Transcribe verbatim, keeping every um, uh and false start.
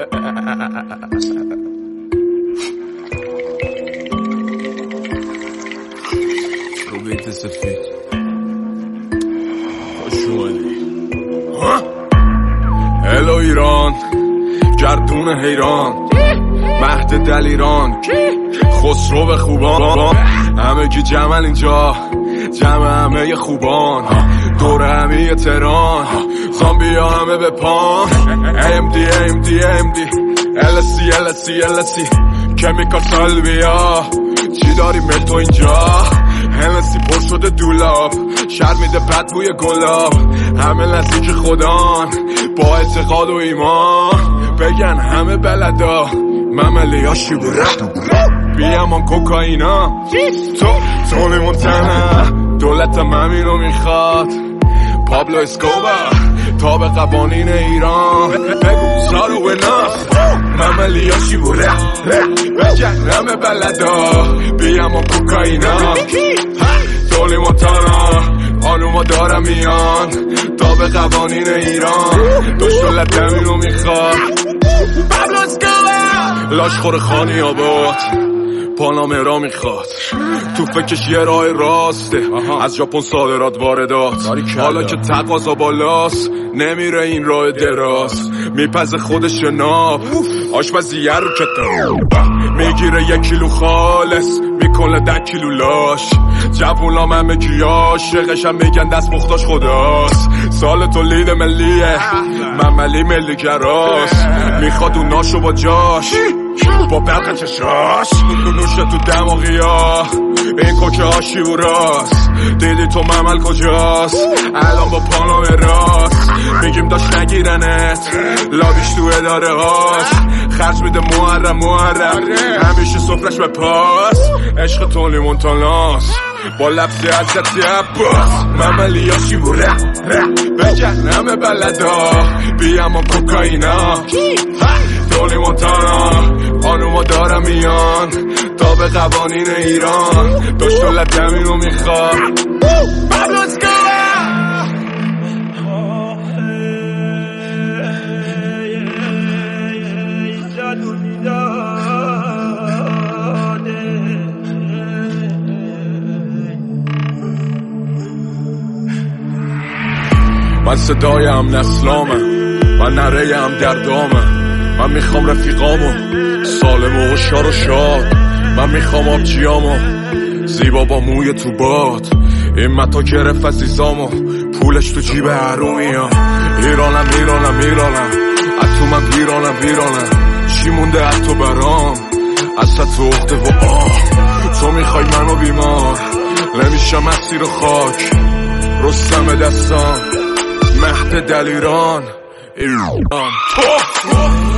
رو بیت سفید خوش اومدی. هلو ایران، گردون حیران، مهد دلیران، خسرو خوبان، همه کی جمل اینجا، جمع همه خوبان، دور همه تهران، زامبی ها همه به پان. ام دی ام دی ام دی السی السی السی کمیکال سالویا، چی داری مل تو اینجا؟ هنسی پر شده دولاب، شر میده بد بوی گلاب، همه نزدیک خدان با اعتقاد و ایمان، بگن همه بلدا مملی ها شیبوره بیامان کوکائینا، تو تولی مونتانا دولتم همینو میخواد، پابلو اسکوبار تاب قوانین ایران، بگو سارو و ناس مملی ها شیبوره بگن همه بلدا بیامان کوکائینا، تولی مونتانا آنوما دارم میان تاب قوانین ایران، دوش دولت همینو میخواد، پابلو اسکوبار لاشخور خانی آباد پانامرا میخواد، تو فکرش یه راه راسته، از ژاپن صادرات واردات، حالا که تقاضا بالاست نمیره این راه دراز، میپزه خودش ناب آشپزیه رو کتاب، میگیره یک کیلو خالص میکنه ده کیلو لاش، جوونام همه کی عاشقش هم میگن دست مختاش خداست، سال تولید ملیه مملی ملی گراست، میخواد اون ناشو با جاش با برق چشاش، نوشه تو دماغی ها این کوکه ها شیوراست، دیدی تو ممل کجاست الان با پانام راست، میگیم داشت نگیرنت لابیش تو اداره هاش، خرج میده محرم محرم همیشه صفرش به پاس، عشق تولی مونتاناس با لبسی حضرتی عباس، مملی ها شیوره بگن همه بلدا بیامان کوکائینا، تولی مونتانا آنوما دارم میان تا به قوانین ایران، داشت دولت همینو میخواد، پابلو اسکوبار من صدایم نسلامه، من نرهیم دردامه، من میخوام رفیقامو سالم و هوشیار و شاد، من میخوام آبجیامو زیبا با موی تو باد، این متا گرفت عزیزامو پولش تو جیب حرومیا، ایرانم ایرانم ایرانم از تو من ویرانم ویرانم، چی مونده از تو برام از تو اخته و آه، تو میخوای منو بیمار نمیشم اسیر خاک، رستم دستان مهد دلیران ایران.